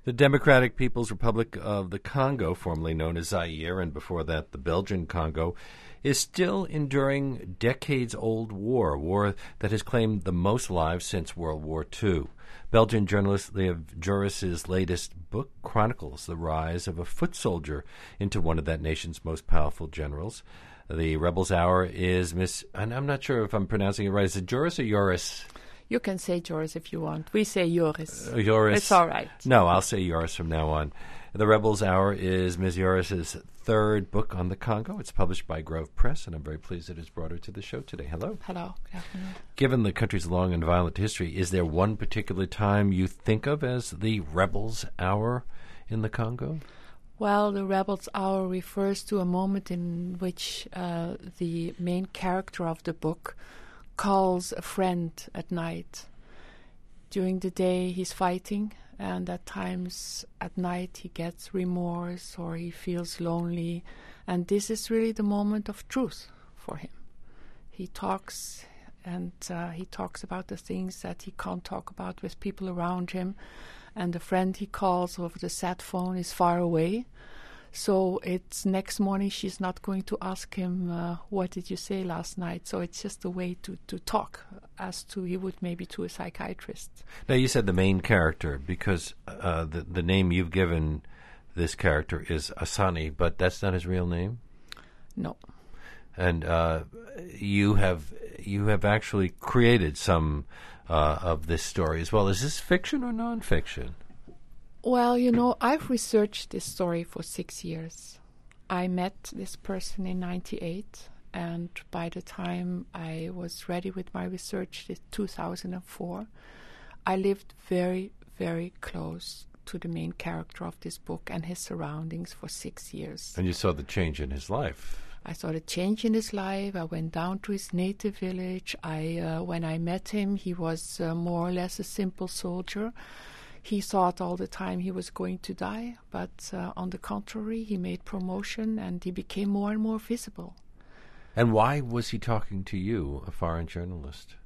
The Democratic People's Republic of the Congo, formerly known as Zaire, and before that the Belgian Congo, is still enduring decades-old war that has claimed the most lives since World War II. Belgian journalist Liev Joris's latest book chronicles the rise of a foot soldier into one of that nation's most powerful generals. The Rebels Hour is and I'm not sure if I'm pronouncing it right. Is it Joris or Joris? You can say Joris if you want. We say Joris. Joris. It's all right. No, I'll say Joris from now on. The Rebels Hour is Ms. Joris's third book on the Congo. It's published by Grove Press, and I'm very pleased that it's brought her to the show today. Hello. Hello. Good afternoon. Given the country's long and violent history, is there one particular time you think of as the Rebels Hour in the Congo? Well, the Rebels Hour refers to a moment in which the main character of the book calls a friend at night. During the day, he's fighting, and at times at night he gets remorse or he feels lonely, and this is really the moment of truth for him. He talks, and he talks about the things that he can't talk about with people around him, and the friend he calls over the sat phone is far away. So it's next morning she's not going to ask him, what did you say last night? So it's just a way to talk, as to he would maybe to a psychiatrist. Now, you said the main character, because the name you've given this character is Asani, but that's not his real name? No. And you have actually created some of this story as well. Is this fiction or nonfiction? Well, I've researched this story for 6 years. I met this person in 1998, and by the time I was ready with my research in 2004, I lived very, very close to the main character of this book and his surroundings for 6 years. And you saw the change in his life. I saw the change in his life. I went down to his native village. When I met him, he was more or less a simple soldier. He thought all the time he was going to die, but on the contrary, he made promotion and he became more and more visible. And why was he talking to you, a foreign journalist?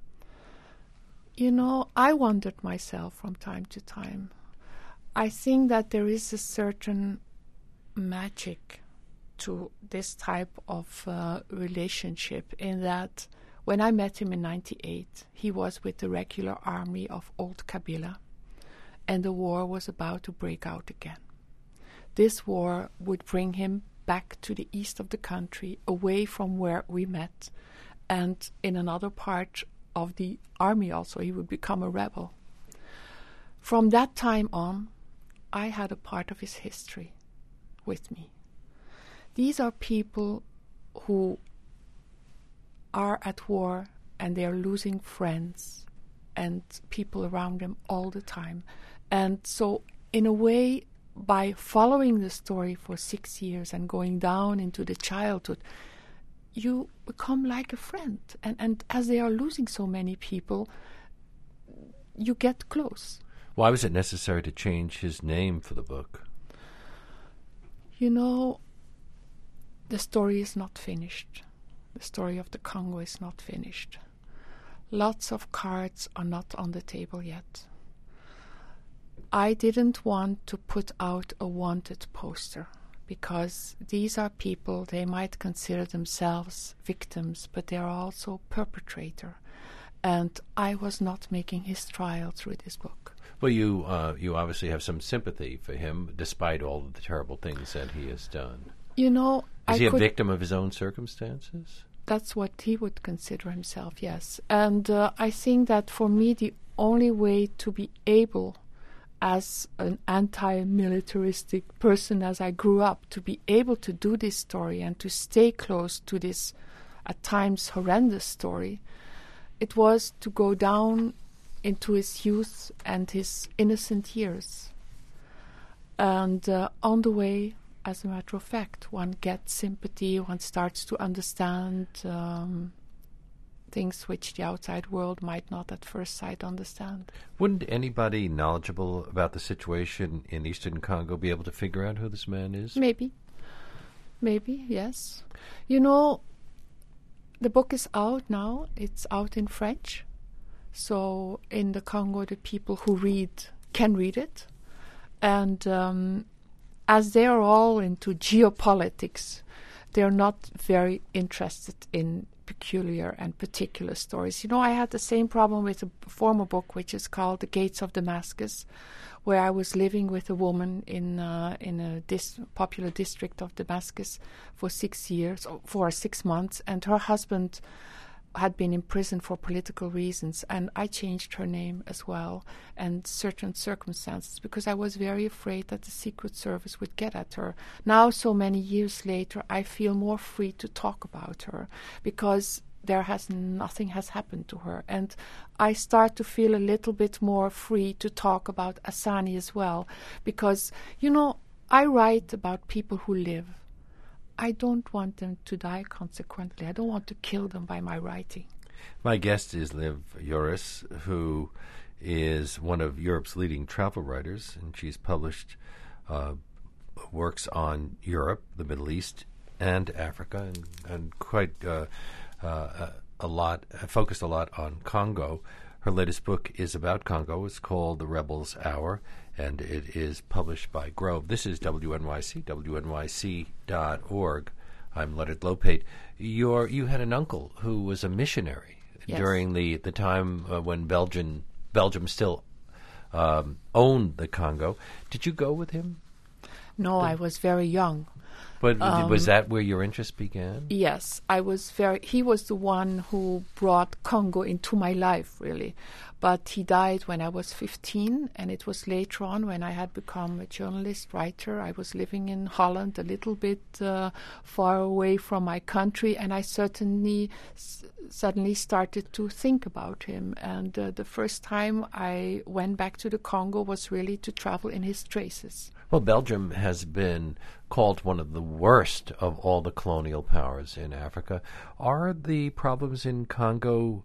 I wondered myself from time to time. I think that there is a certain magic to this type of relationship, in that when I met him in 1998, he was with the regular army of Old Kabila, and the war was about to break out again. This war would bring him back to the east of the country, away from where we met, and in another part of the army also he would become a rebel. From that time on, I had a part of his history with me. These are people who are at war and they are losing friends and people around them all the time. And so, in a way, by following the story for 6 years and going down into the childhood, you become like a friend. And as they are losing so many people, you get close. Why was it necessary to change his name for the book? The story is not finished. The story of the Congo is not finished. Lots of cards are not on the table yet. I didn't want to put out a wanted poster, because these are people, they might consider themselves victims, but they are also perpetrator. And I was not making his trial through this book. Well, you obviously have some sympathy for him, despite all of the terrible things that he has done. Is he a victim of his own circumstances? That's what he would consider himself, yes. And I think that for me, the only way to be able, as an anti-militaristic person as I grew up, to be able to do this story and to stay close to this, at times, horrendous story, it was to go down into his youth and his innocent years. And on the way, as a matter of fact, one gets sympathy, one starts to understand things which the outside world might not at first sight understand. Wouldn't anybody knowledgeable about the situation in eastern Congo be able to figure out who this man is? Maybe, yes. The book is out now. It's out in French. So in the Congo, the people who read can read it. And as they are all into geopolitics, they're not very interested in peculiar and particular stories. You know, I had the same problem with a former book, which is called The Gates of Damascus, where I was living with a woman in a popular district of Damascus for 6 years, or for 6 months, and her husband had been in prison for political reasons, and I changed her name as well, and certain circumstances, because I was very afraid that the Secret Service would get at her. Now, so many years later, I feel more free to talk about her, because nothing has happened to her, and I start to feel a little bit more free to talk about Asani as well, because, you know, I write about people who live. I don't want them to die consequently. I don't want to kill them by my writing. My guest is Liv Joris, who is one of Europe's leading travel writers, and she's published works on Europe, the Middle East, and Africa, and quite focused a lot on Congo. Her latest book is about Congo. It's called The Rebel's Hour, and it is published by Grove. This is WNYC, WNYC.org. I'm Leonard Lopate. You had an uncle who was a missionary during the time when Belgium still owned the Congo. Did you go with him? No, I was very young. But was that where your interest began? Yes, he was the one who brought Congo into my life, really. But he died when I was 15, and it was later on when I had become a journalist, writer. I was living in Holland, a little bit far away from my country, and I suddenly started to think about him. And the first time I went back to the Congo was really to travel in his traces. Well, Belgium has been called one of the worst of all the colonial powers in Africa. Are the problems in Congo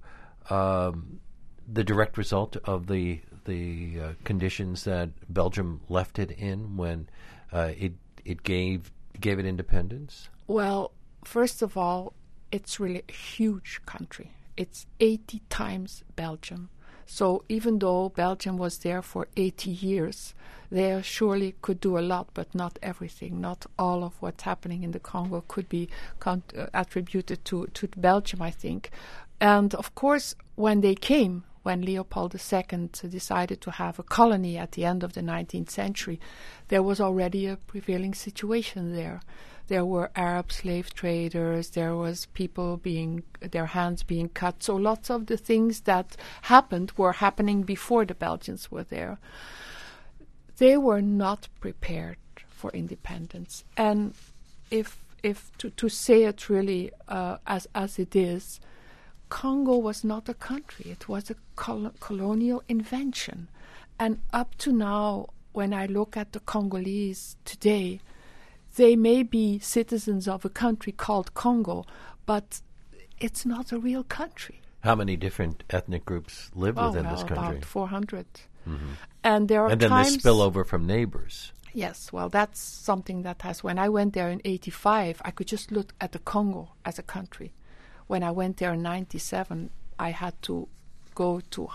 the direct result of the conditions that Belgium left it in when it gave it independence? Well, first of all, it's really a huge country. It's 80 times Belgium. So even though Belgium was there for 80 years, they surely could do a lot, but not everything. Not all of what's happening in the Congo could be attributed to Belgium, I think. And of course, when Leopold II decided to have a colony at the end of the 19th century, there was already a prevailing situation there. There were Arab slave traders, there was people their hands being cut. So lots of the things that happened were happening before the Belgians were there. They were not prepared for independence. And if to say it really as it is, Congo was not a country. It was a colonial invention. And up to now, when I look at the Congolese today, they may be citizens of a country called Congo, but it's not a real country. How many different ethnic groups live within this country? About 400. Mm-hmm. And there are then times the spillover from neighbors. Yes, well, that's something that has... When I went there in 1985, I could just look at the Congo as a country. When I went there in 1997, I had to go to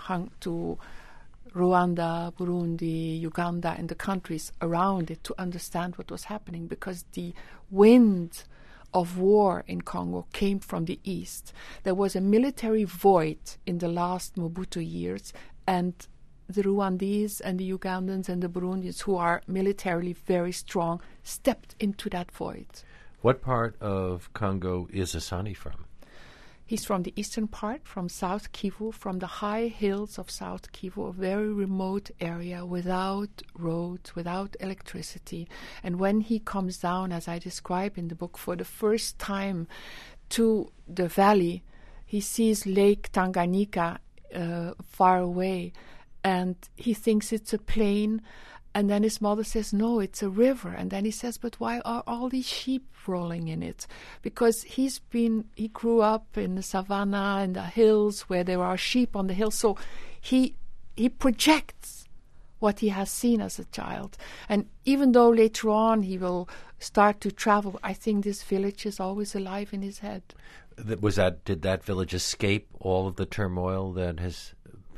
Rwanda, Burundi, Uganda, and the countries around it to understand what was happening, because the wind of war in Congo came from the east. There was a military void in the last Mobutu years, and the Rwandese and the Ugandans and the Burundians, who are militarily very strong, stepped into that void. What part of Congo is Asani from? He's from the eastern part, from South Kivu, from the high hills of South Kivu, a very remote area without roads, without electricity. And when he comes down, as I describe in the book, for the first time to the valley, he sees Lake Tanganyika far away, and he thinks it's a plain. And then his mother says, no, it's a river. And then he says, but why are all these sheep rolling in it? Because he grew up in the savannah, in the hills, where there are sheep on the hills. So he projects what he has seen as a child. And even though later on he will start to travel, I think this village is always alive in his head. Did that village escape all of the turmoil that has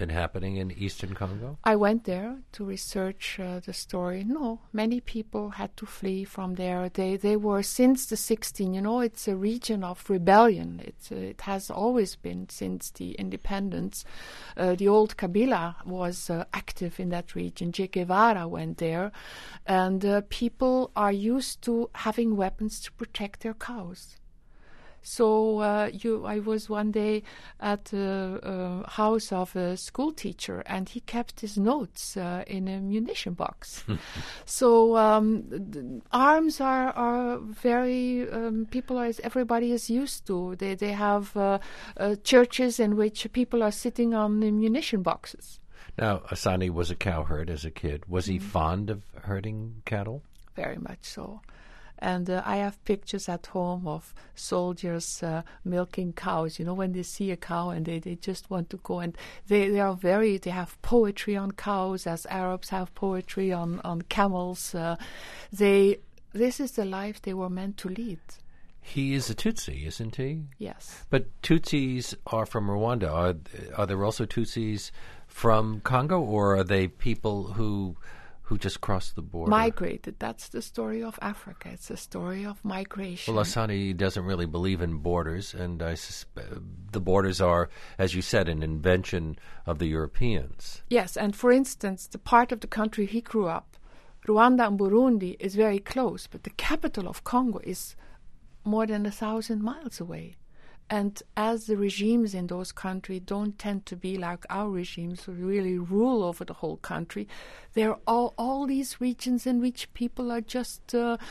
been happening in eastern Congo? I went there to research the story. No, many people had to flee from there. They were since the 16th. It's a region of rebellion. It has always been since the independence. The old Kabila was active in that region. Che Guevara went there, and people are used to having weapons to protect their cows. So I was one day at the house of a school teacher, and he kept his notes in a munition box. So arms are very everybody is used to. They have churches in which people are sitting on the munition boxes. Now, Asani was a cowherd as a kid. Was he fond of herding cattle? Very much so. And I have pictures at home of soldiers milking cows. When they see a cow and they just want to go, and they have poetry on cows, as Arabs have poetry on camels. This is the life they were meant to lead. He is a Tutsi, isn't he? Yes. But Tutsis are from Rwanda. Are there also Tutsis from Congo, or are they people who just crossed the border? Migrated. That's the story of Africa. It's a story of migration. Well, Asani doesn't really believe in borders, and I suspect the borders are, as you said, an invention of the Europeans. Yes, and for instance, the part of the country he grew up, Rwanda and Burundi, is very close, but the capital of Congo is more than 1,000 miles away. And as the regimes in those countries don't tend to be like our regimes who really rule over the whole country, there are all these regions in which people are just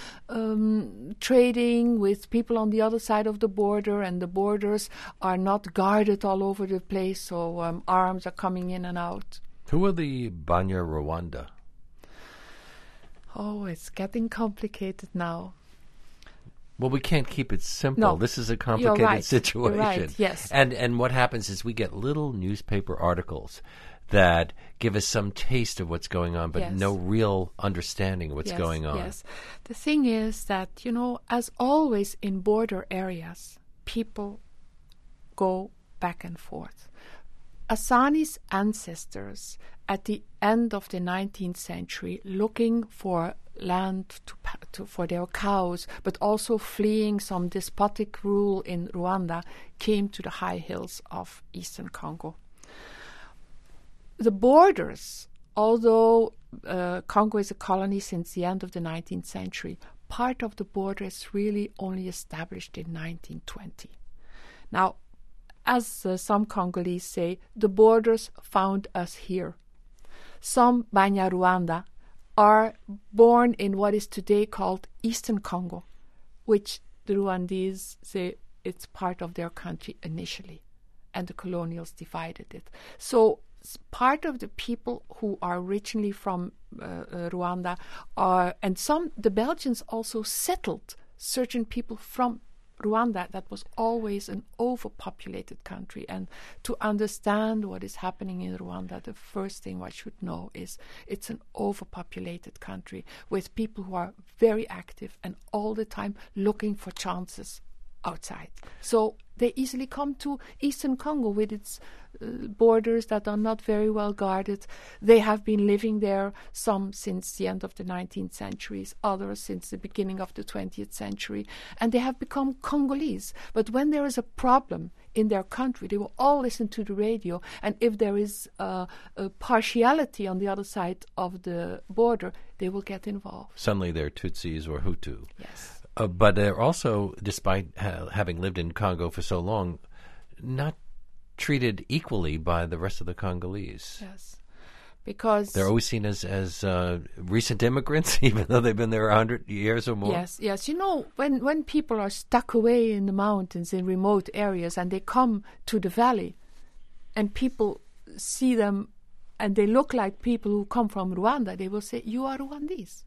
trading with people on the other side of the border, and the borders are not guarded all over the place, so arms are coming in and out. Who are the Banyarwanda? Oh, it's getting complicated now. Well, we can't keep it simple. No, this is a complicated situation. You're right, yes. And what happens is we get little newspaper articles that give us some taste of what's going on, but no real understanding of what's going on. Yes. The thing is that, as always in border areas, people go back and forth. Asani's ancestors, at the end of the 19th century, looking for land for their cows, but also fleeing some despotic rule in Rwanda, came to the high hills of eastern Congo. The borders, although Congo is a colony since the end of the 19th century, part of the border is really only established in 1920. Now, as some Congolese say, the borders found us here. Some Banyarwanda are born in what is today called Eastern Congo, which the Rwandese say it's part of their country initially, and the colonials divided it. So part of the people who are originally from Rwanda and the Belgians also settled certain people from Rwanda. That was always an overpopulated country, and to understand what is happening in Rwanda, the first thing one should know is it's an overpopulated country with people who are very active and all the time looking for chances outside. So they easily come to Eastern Congo with its borders that are not very well guarded. They have been living there, some since the end of the 19th century, others since the beginning of the 20th century, and they have become Congolese. But when there is a problem in their country, they will all listen to the radio, and if there is a partiality on the other side of the border, they will get involved. Suddenly they're Tutsis or Hutu. Yes. But they're also, despite having lived in Congo for so long, not treated equally by the rest of the Congolese. Yes, because they're always seen as recent immigrants, even though they've been there 100 years or more. Yes. When people are stuck away in the mountains in remote areas and they come to the valley, and people see them and they look like people who come from Rwanda, they will say, "You are Rwandese."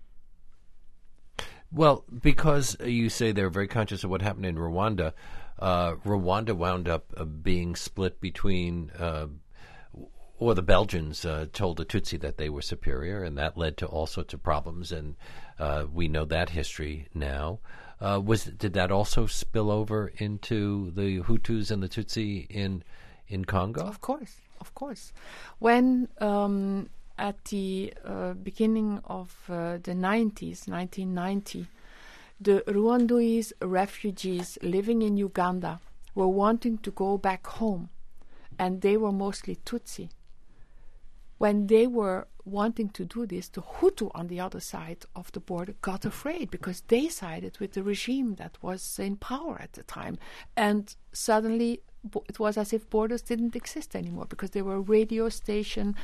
Well, because you say they're very conscious of what happened in Rwanda, Rwanda wound up being split between, or the Belgians told the Tutsi that they were superior, and that led to all sorts of problems, and we know that history now. Did that also spill over into the Hutus and the Tutsi in Congo? Of course. of course. When at the beginning of the 90s, 1990, the Rwandese refugees living in Uganda were wanting to go back home, and they were mostly Tutsi. When they were wanting to do this, the Hutu on the other side of the border got afraid because they sided with the regime that was in power at the time. And suddenly it was as if borders didn't exist anymore because there were radio stations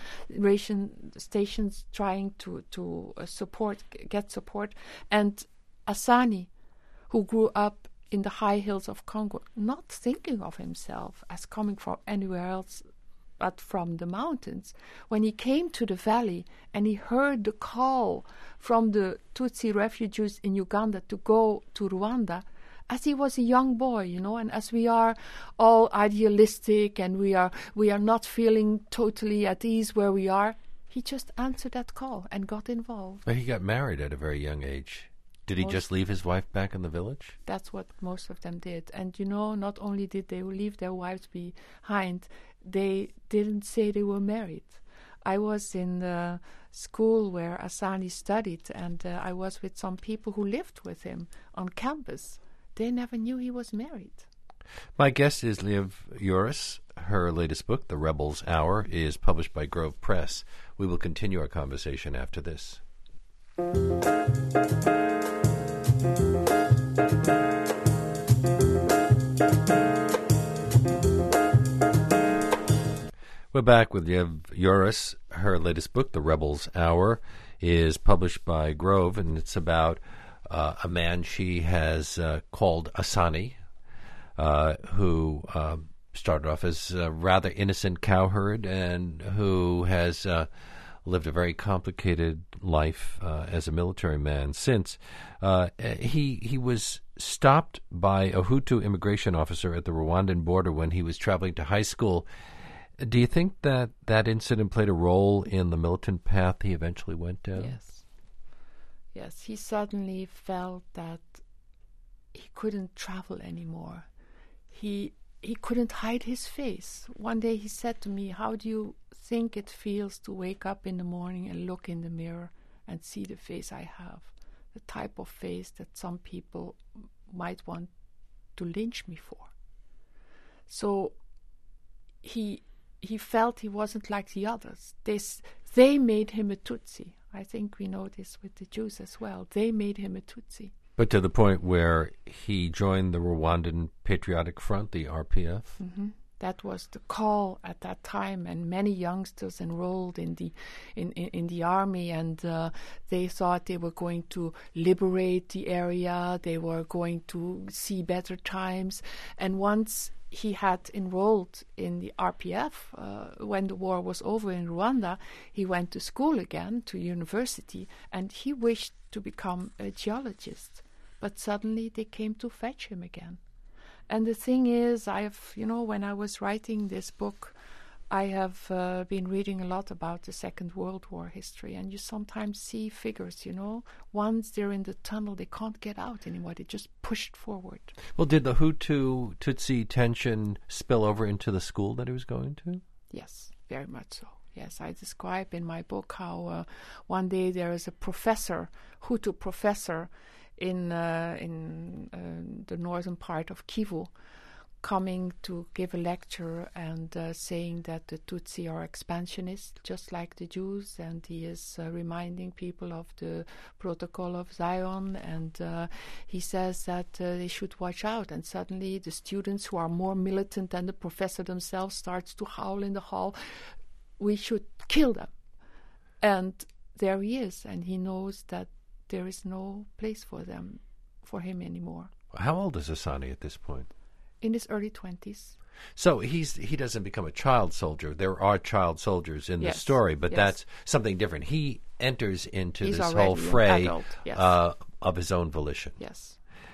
trying to get support. And Asani, who grew up in the high hills of Congo, not thinking of himself as coming from anywhere else but from the mountains, when he came to the valley and he heard the call from the Tutsi refugees in Uganda to go to Rwanda, as he was a young boy, and as we are all idealistic and we are not feeling totally at ease where we are, he just answered that call and got involved. But he got married at a very young age. Did he just leave his wife back in the village? That's what most of them did. And, not only did they leave their wives behind, they didn't say they were married. I was in the school where Asani studied, and I was with some people who lived with him on campus. They never knew he was married. My guest is Liev Uris. Her latest book, The Rebel's Hour, is published by Grove Press. We will continue our conversation after this. We're back with Liev Uris. Her latest book, The Rebel's Hour, is published by Grove, and it's about a man she has called Asani, who started off as a rather innocent cowherd and who has lived a very complicated life as a military man since. He was stopped by a Hutu immigration officer at the Rwandan border when he was traveling to high school. Do you think that incident played a role in the militant path he eventually went down? Yes. Yes, he suddenly felt that he couldn't travel anymore. He couldn't hide his face. One day he said to me, "How do you think it feels to wake up in the morning and look in the mirror and see the face I have? The type of face that some people might want to lynch me for." So he felt he wasn't like the others. They made him a Tutsi. I think we know this with the Jews as well. They made him a Tutsi. But to the point where he joined the Rwandan Patriotic Front, the RPF? Mm-hmm. That was the call at that time, and many youngsters enrolled in the army, and they thought they were going to liberate the area, they were going to see better times. And once he had enrolled in the RPF, when the war was over in Rwanda, he went to school again, to university, and he wished to become a geologist. But suddenly they came to fetch him again. And the thing is, when I was writing this book, I have been reading a lot about the Second World War history, and you sometimes see figures, once they're in the tunnel, they can't get out anymore. They just pushed forward. Well, did the Hutu-Tutsi tension spill over into the school that he was going to? Yes, very much so. Yes, I describe in my book how one day there is a professor, Hutu professor, in the northern part of Kivu, coming to give a lecture and saying that the Tutsi are expansionists, just like the Jews, and he is reminding people of the Protocol of Zion, and he says that they should watch out. And suddenly the students who are more militant than the professor themselves starts to howl in the hall, "We should kill them." And there he is, and he knows that there is no place for him anymore. How old is Asani at this point? In his early 20s. So he doesn't become a child soldier. There are child soldiers in the story, but that's something different. He enters into this whole fray of his own volition. Yes.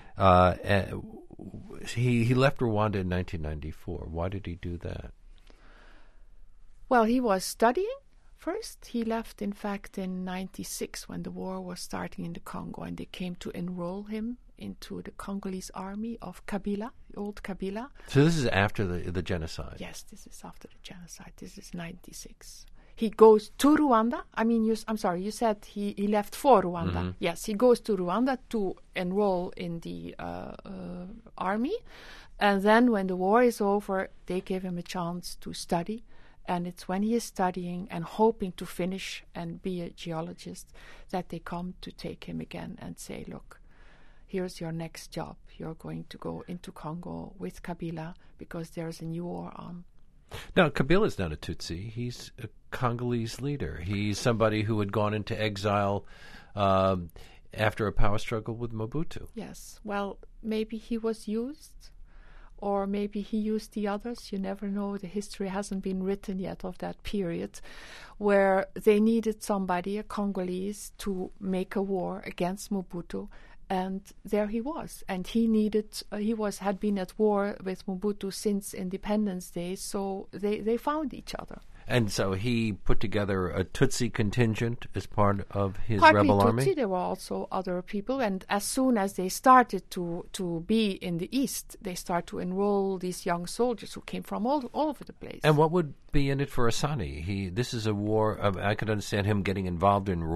He left Rwanda in 1994. Why did he do that? Well, he was studying. First, he left, in fact, in 96 when the war was starting in the Congo, and they came to enroll him into the Congolese army of Kabila, old Kabila. So this is after the genocide? Yes, this is after the genocide. This is 96. He goes to Rwanda. I mean, I'm sorry, you said he left for Rwanda. Mm-hmm. Yes, he goes to Rwanda to enroll in the army. And then when the war is over, they give him a chance to study. And it's when he is studying and hoping to finish and be a geologist that they come to take him again and say, look, here's your next job. You're going to go into Congo with Kabila because there's a new war on. Now, Kabila is not a Tutsi. He's a Congolese leader. He's somebody who had gone into exile after a power struggle with Mobutu. Yes. Well, maybe he was used, or maybe he used the others. You never know. The history hasn't been written yet of that period where they needed somebody, a Congolese, to make a war against Mobutu. And there he was, and had been at war with Mobutu since Independence Day, so they found each other. And so he put together a Tutsi contingent as part of his Partly rebel Tutsi, army? There were also other people, and as soon as they started to be in the East, they start to enroll these young soldiers who came from all over the place. And what would be in it for Asani? This is a war, I could understand him getting involved in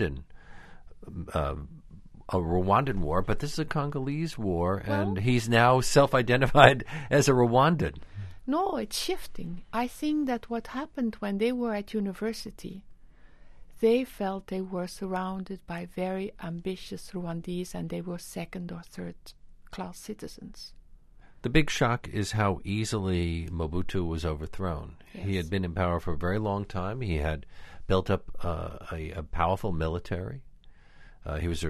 a Rwandan war, but this is a Congolese war, and he's now self-identified as a Rwandan. No, it's shifting. I think that what happened when they were at university, they felt they were surrounded by very ambitious Rwandese, and they were second or third class citizens. The big shock is how easily Mobutu was overthrown. Yes. He had been in power for a very long time. He had built up a powerful military. He was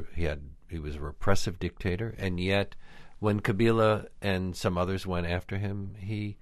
a repressive dictator, and yet when Kabila and some others went after him, he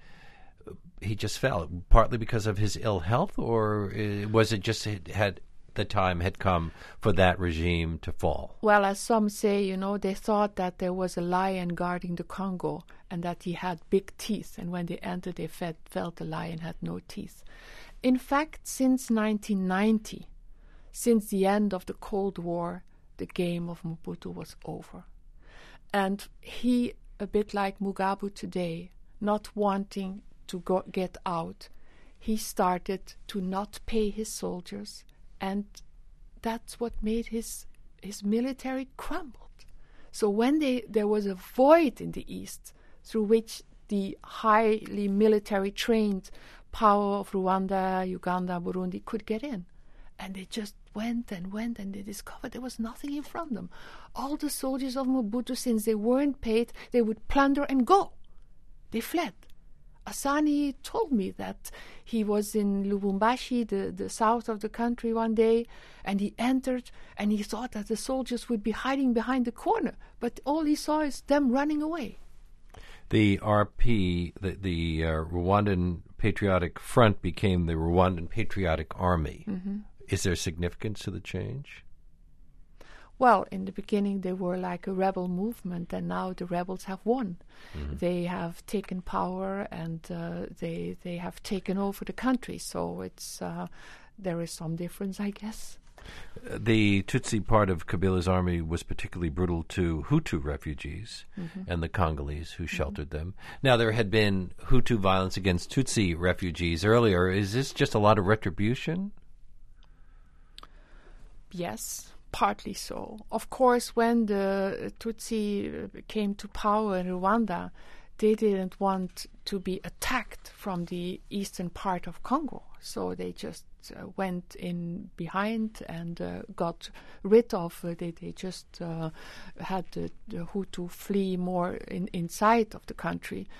just fell, partly because of his ill health, or was it just the time had come for that regime to fall? Well, as some say, they thought that there was a lion guarding the Congo and that he had big teeth, and when they entered, they felt the lion had no teeth. In fact, since 1990, since the end of the Cold War, the game of Mobutu was over. And he, a bit like Mugabe today, not wanting to get out, he started to not pay his soldiers, and that's what made his military crumbled. So when there was a void in the East through which the highly military trained power of Rwanda, Uganda, Burundi could get in. And they just went, and they discovered there was nothing in front of them. All the soldiers of Mobutu, since they weren't paid, they would plunder and go. They fled. Asani told me that he was in Lubumbashi, the south of the country, one day, and he entered, and he thought that the soldiers would be hiding behind the corner, but all he saw is them running away. The RP, the Rwandan Patriotic Front, became the Rwandan Patriotic Army. Mm-hmm. Is there significance to the change? Well, in the beginning they were like a rebel movement, and now the rebels have won. Mm-hmm. They have taken power, and they have taken over the country. So it's there is some difference, I guess. The Tutsi part of Kabila's army was particularly brutal to Hutu refugees and the Congolese who sheltered them. Now, there had been Hutu violence against Tutsi refugees earlier. Is this just a lot of retribution? Yes, partly so. Of course, when the Tutsi came to power in Rwanda, they didn't want to be attacked from the eastern part of Congo. So they just went in behind and got rid of. They just had the Hutu flee more inside of the country.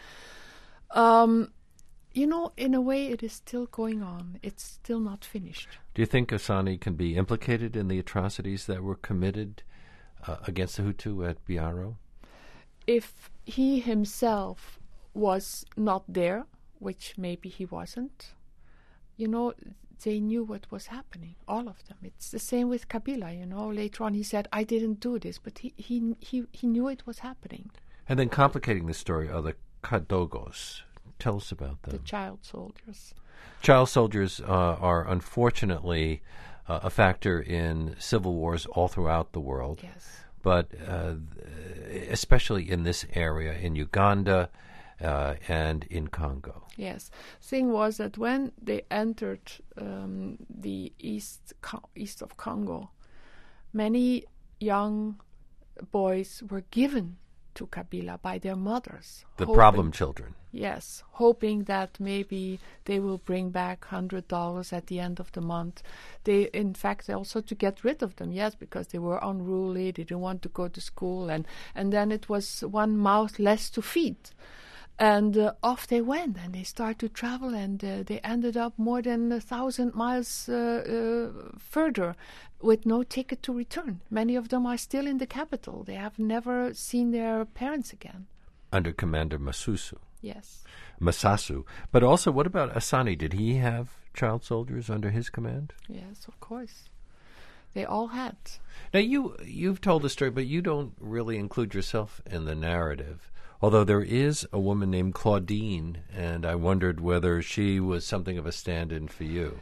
In a way, it is still going on. It's still not finished. Do you think Asani can be implicated in the atrocities that were committed against the Hutu at Biaro? If he himself was not there, which maybe he wasn't, they knew what was happening, all of them. It's the same with Kabila, Later on he said, I didn't do this, but he knew it was happening. And then complicating the story are the Kadogos. Tell us about them. The child soldiers. Child soldiers are unfortunately a factor in civil wars all throughout the world. Yes. but especially in this area, in Uganda and in Congo. Yes. Thing was that when they entered the east of Congo, many young boys were given to Kabila by their mothers. The problem children. Yes, hoping that maybe they will bring back $100 at the end of the month. They, in fact, also to get rid of them, yes, because they were unruly, they didn't want to go to school, and then it was one mouth less to feed. And off they went, and they started to travel, and they ended up more than 1,000 miles further with no ticket to return. Many of them are still in the capital. They have never seen their parents again. Under Commander Masusu. Yes. Masasu. But also, what about Asani? Did he have child soldiers under his command? Yes, of course. They all had. Now, you've told the story, but you don't really include yourself in the narrative. Although there is a woman named Claudine, and I wondered whether she was something of a stand-in for you.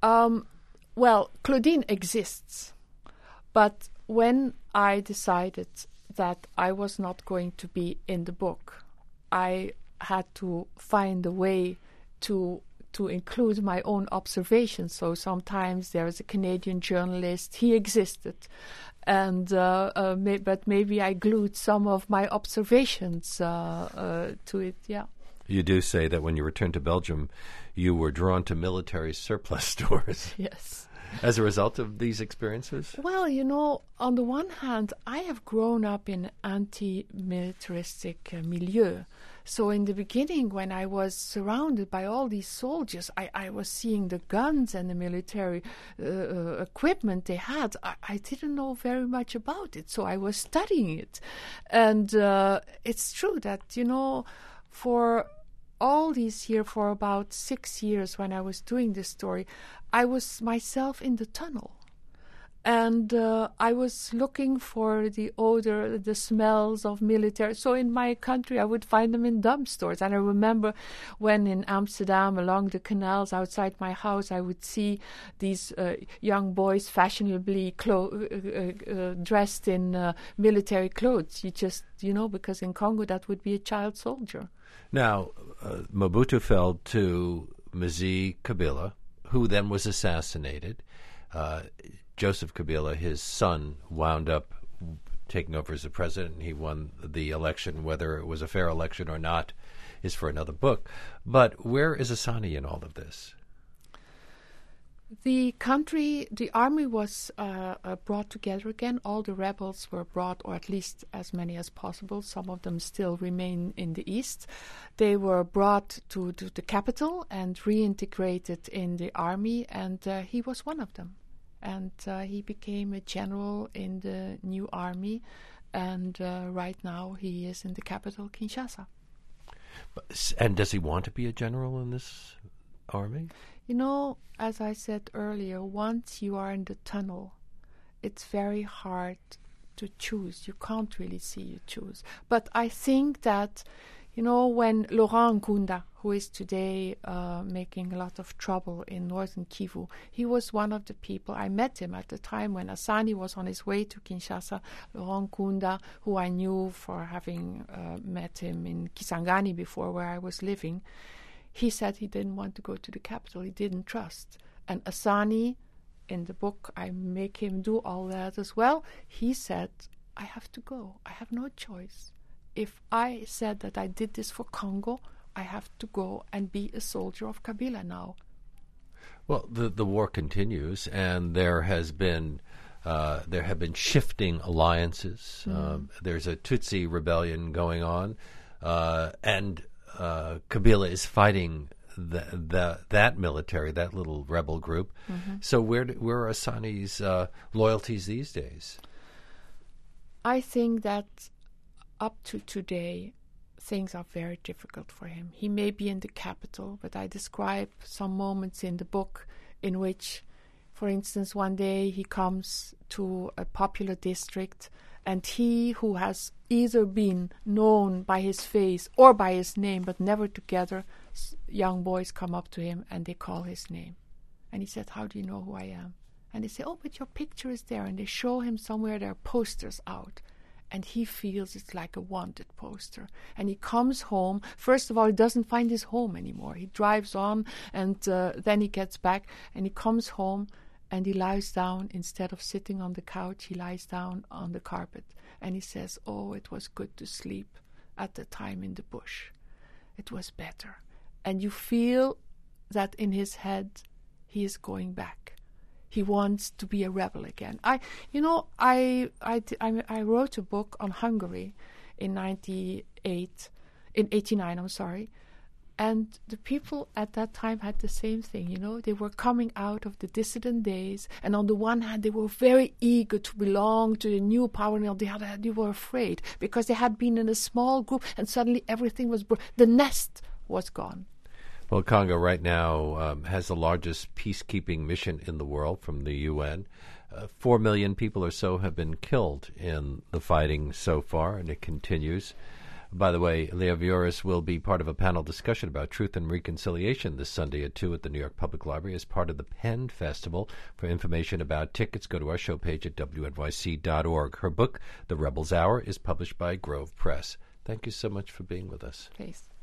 Well, Claudine exists, but when I decided that I was not going to be in the book, I had to find a way to include my own observations. So sometimes there is a Canadian journalist, he existed, and but maybe I glued some of my observations to it, yeah. You do say that when you returned to Belgium, you were drawn to military surplus stores. Yes. As a result of these experiences? Well, on the one hand, I have grown up in anti-militaristic milieu. So in the beginning, when I was surrounded by all these soldiers, I was seeing the guns and the military equipment they had. I didn't know very much about it, so I was studying it. And it's true that, for all these years, for about 6 years when I was doing this story, I was myself in the tunnel. And I was looking for the odor, the smells of military. So in my country, I would find them in dump stores. And I remember when in Amsterdam, along the canals outside my house, I would see these young boys fashionably dressed in military clothes. You just, because in Congo, that would be a child soldier. Now, Mobutu fell to Mzee Kabila, who then was assassinated. Joseph Kabila, his son, wound up taking over as the president. He won the election. Whether it was a fair election or not is for another book. But where is Asani in all of this? The army was brought together again. All the rebels were brought, or at least as many as possible. Some of them still remain in the east. They were brought to the capital and reintegrated in the army, and he was one of them. And he became a general in the new army, and right now he is in the capital, Kinshasa. And does he want to be a general in this army? As I said earlier, once you are in the tunnel, it's very hard to choose. You can't really see you choose. But I think that, when Laurent Nkunda, who is today making a lot of trouble in northern Kivu, he was one of the people. I met him at the time when Asani was on his way to Kinshasa. Laurent Nkunda, who I knew for having met him in Kisangani before, where I was living, he said he didn't want to go to the capital. He didn't trust. And Asani, in the book, I make him do all that as well. He said, I have to go. I have no choice. If I said that I did this for Congo, I have to go and be a soldier of Kabila now. Well, the war continues, and there have been shifting alliances. There's a Tutsi rebellion going on, and Kabila is fighting that military, that little rebel group. Mm-hmm. So where are Asani's loyalties these days? I think that up to today, things are very difficult for him. He may be in the capital, but I describe some moments in the book in which, for instance, one day he comes to a popular district, and he who has either been known by his face or by his name, but never together, young boys come up to him and they call his name. And he said, how do you know who I am? And they say, oh, but your picture is there. And they show him somewhere there are posters out. And he feels it's like a wanted poster. And he comes home. First of all, he doesn't find his home anymore. He drives on, and then he gets back. And he comes home, and he lies down. Instead of sitting on the couch, he lies down on the carpet. And he says, oh, it was good to sleep at the time in the bush. It was better. And you feel that in his head, he is going back. He wants to be a rebel again. I wrote a book on Hungary in 89, I'm sorry. And the people at that time had the same thing, They were coming out of the dissident days. And on the one hand, they were very eager to belong to the new power. And on the other hand, they were afraid because they had been in a small group and suddenly everything was the nest was gone. Well, Congo right now has the largest peacekeeping mission in the world from the UN. 4 million people or so have been killed in the fighting so far, and it continues. By the way, Leah Vioris will be part of a panel discussion about truth and reconciliation this Sunday at 2 at the New York Public Library as part of the Penn Festival. For information about tickets, go to our show page at wnyc.org. Her book, The Rebel's Hour, is published by Grove Press. Thank you so much for being with us. Please.